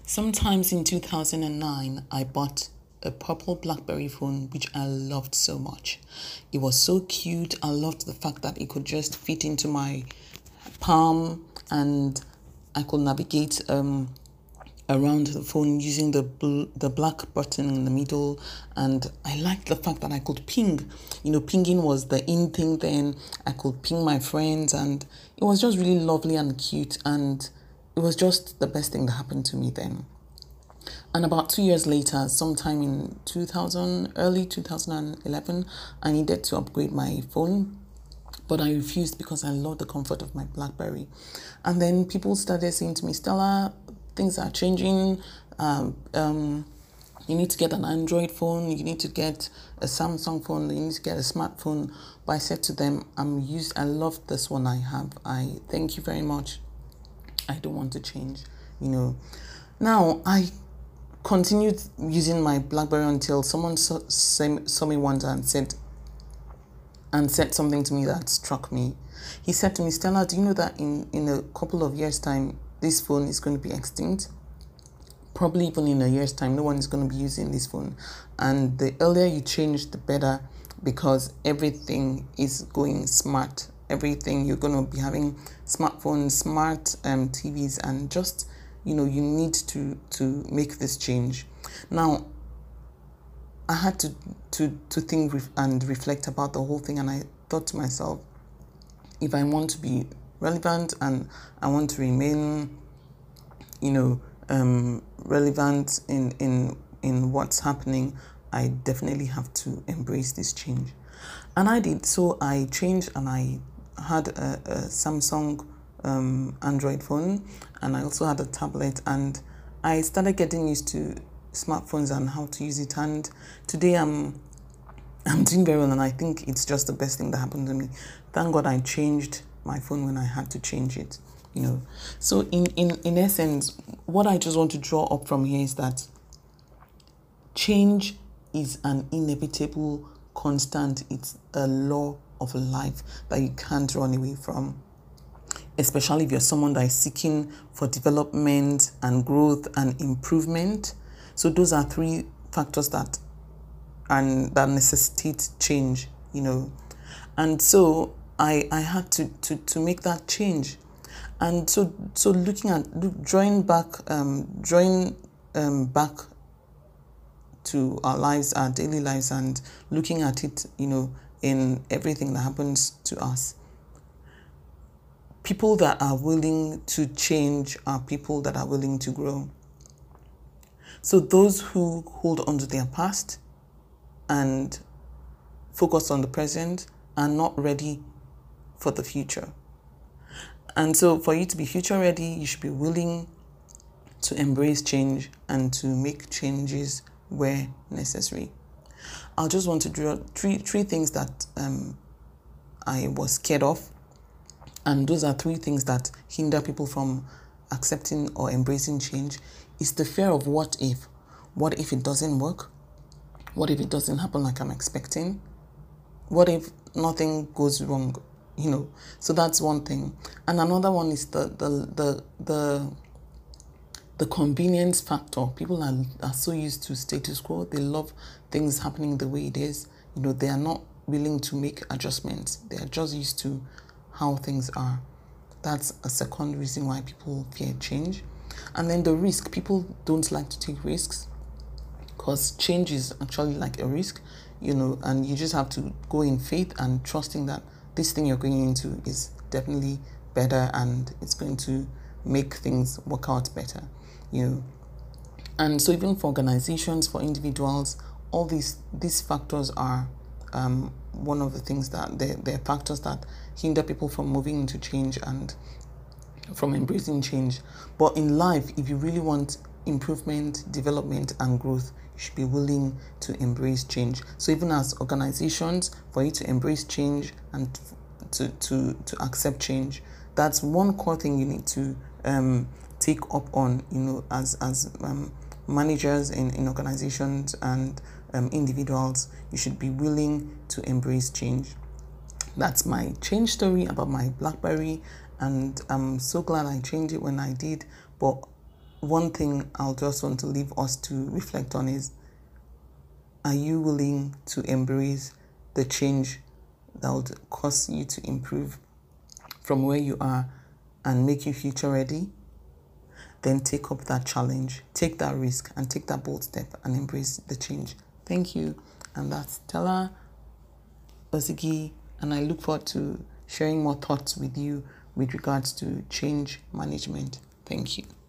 Sometimes in 2009, I bought a purple BlackBerry phone, which I loved so much. It was so cute. I loved the fact that it could just fit into my palm and I could navigate around the phone using the black button in the middle. And I liked the fact that I could ping. Pinging was the in thing then. I could ping my friends, and it was just really lovely and cute, and it was just the best thing that happened to me then. And about 2 years later, sometime in early 2011, I needed to upgrade my phone, but I refused because I love the comfort of my BlackBerry. And then people started saying to me, Stella, things are changing. You need to get an Android phone. You need to get a Samsung phone. You need to get a smartphone. But I said to them, I love this one I have. I thank you very much. I don't want to change. Now I continued using my BlackBerry until someone saw me once and said something to me that struck me. He said to me, Stella, do you know that in a couple of years' time, this phone is going to be extinct? Probably even in a year's time, no one is going to be using this phone. And the earlier you change, the better, because everything is going smart. Everything, you're going to be having smartphones, smart TVs, and just, you need to make this change. Now, I had to think and reflect about the whole thing, and I thought to myself, if I want to be relevant and I want to remain, relevant in what's happening, I definitely have to embrace this change. And I did. So I changed, and I had a Samsung Android phone, and I also had a tablet, and I started getting used to smartphones and how to use it. And today I'm doing very well, and I think it's just the best thing that happened to me. Thank God I changed my phone when I had to change it. So in essence, what I just want to draw up from here is that change is an inevitable constant. It's a law of life that you can't run away from, especially if you're someone that is seeking for development and growth and improvement. So those are three factors that necessitate change, And so I had to make that change. And so drawing back to our lives, our daily lives, and looking at it, in everything that happens to us. People that are willing to change are people that are willing to grow. So those who hold on to their past and focus on the present are not ready for the future. And so for you to be future ready, you should be willing to embrace change and to make changes where necessary. I just want to draw three things that I was scared of. And those are three things that hinder people from accepting or embracing change. It's the fear of what if. What if it doesn't work? What if it doesn't happen like I'm expecting? What if nothing goes wrong? So that's one thing. And another one is the convenience factor. People are so used to status quo. They love things happening the way it is. They are not willing to make adjustments. They are just used to how things are. That's a second reason why people fear change. And then the risk. People don't like to take risks because change is actually like a risk, and you just have to go in faith and trusting that this thing you're going into is definitely better and it's going to make things work out better, And so even for organizations, for individuals, all these factors are one of the things that they're factors that hinder people from moving into change and from embracing change. But in life, if you really want improvement, development, and growth, you should be willing to embrace change. So even as organizations, for you to embrace change and to accept change, that's one core thing you need to take up on, as managers in organizations and individuals. You should be willing to embrace change. That's my change story about my BlackBerry, and I'm so glad I changed it when I did. But one thing I'll just want to leave us to reflect on is, are you willing to embrace the change that would cause you to improve from where you are and make you future ready? Then take up that challenge, take that risk, and take that bold step and embrace the change. Thank you. And that's Stella Ozigi, and I look forward to sharing more thoughts with you with regards to change management. Thank you.